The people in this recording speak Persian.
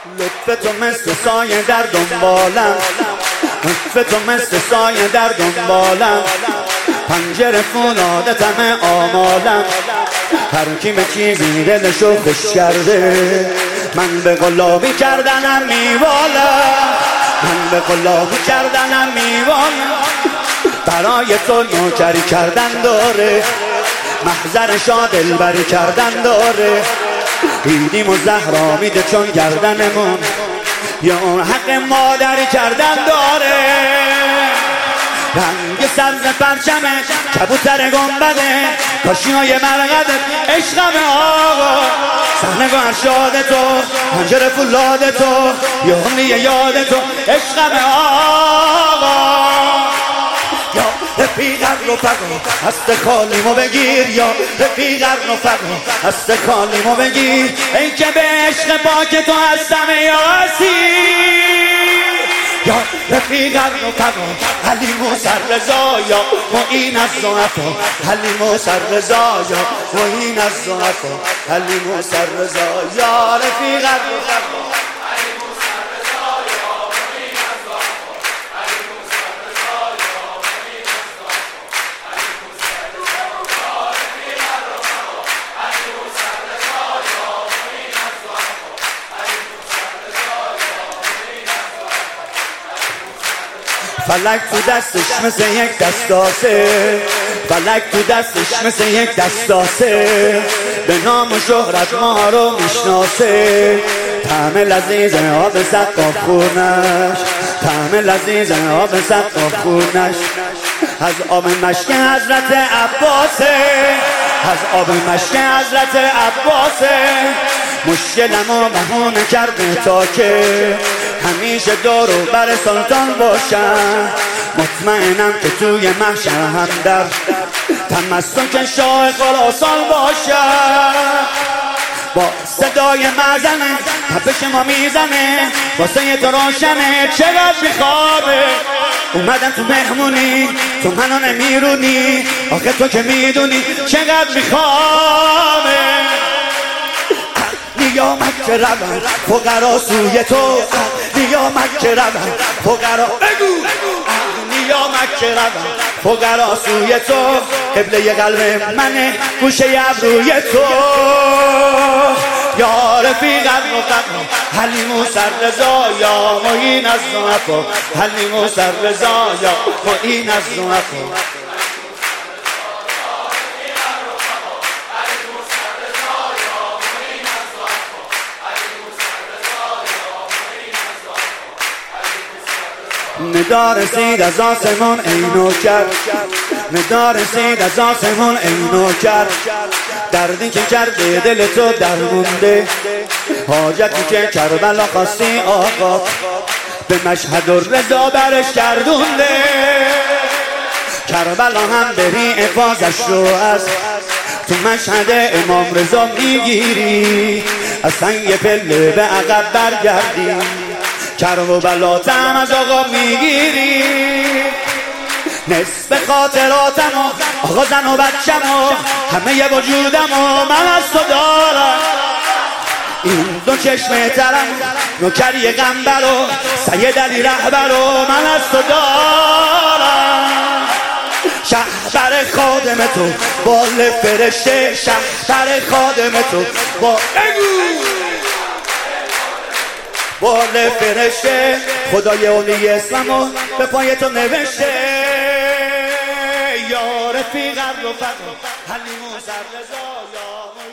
لطف تو مثل سایه در دنبالم، لطف تو مثل سایه در دنبالم، پنجره فولادتم آمالم، هر کی به چیزی دلشو خوش کرده من به قلابی کردنم میوالم، من به قلابی کردنم میوالم، برای تو نوکری کردن داره، محضر شا دلبری کردن داره، عیدیم و زهرا میده چون گردنمون یا حق مادری کردن داره، رنگ سبز پرچمه کبوتر گنبده، کاشیای مرقدت عشقم آقا، صحنه ارشاد تو، پنجره فولاد تو، یهونی یاد تو عشقم آقا، یا رفیق رفقا هست کالیمو بگیر، یا رفیق رفقا هست کالیمو بگیر، ای که به عشق پاک تو هستم یاسین، یا رفیق رفقا حلیم و سررضا، یا معین از ضعفا حلیم و سررضا، یا معین از ضعفا حلیم و سررضا، یا رفیق رفقا فلک تو دستش مثل یک دستاسه، فلک تو دستش مثل یک دستاسه، به نام و شهرت ما رو میشناسه، طعم لذیذ آب سقاف خورنش، طعم لذیذ آب سقاف خورنش، از آب مشک حضرت عباسه، از آب مشک حضرت عباسه، مشکلمو بهونه کرده تا که همیشه دور و بر سلطان باشم، مطمئنم که توی محشر هم در تمسک شاه خراسان باشم، با صدای مزنه تپش ما میزنه، واسه تو روشنه چقدر میخوابه، اومدم تو مهمونی تو منو نمیرونی، آخه تو که میدونی چقدر میخوابه، نیامد که روم فقرا سوی تو، نیامد که روم فقرا بگو، نیامد که روم فقرا سوی تو، قبله قلب منه گوشه ابروی تو، یا رفیق رفقا حلیم و سررضا، یا معین از ضعفا حلیم و سررضا، یا معین از ضعفا. ندا رسید از آسمون ای نوکر، ندا رسید از آسمون ای نوکر، دردی که کرده دل تو درمونده، حاجتی که کربلا خواستی آقا به مشهد الرضا برش گردونده، کربلا هم بری افاظش رو از تو مشهد امام رضا میگیری، از سنگ پله به عقب برگردی، کرب و بلاتم از آقا میگیری، نصف خاطراتم و آقا زن و بچم و همه وجودم و من از تو دارم، این دو چشم ترم نوکری غنبر و سید علی رهبر و من از تو دارم، شهبر خادم تو بال فرشته، شهبر خادم تو با بال فرشته، خدای اولی اسلامو به پای تو نوشته، یا رفیق رفقا حلیم و سررضا، یا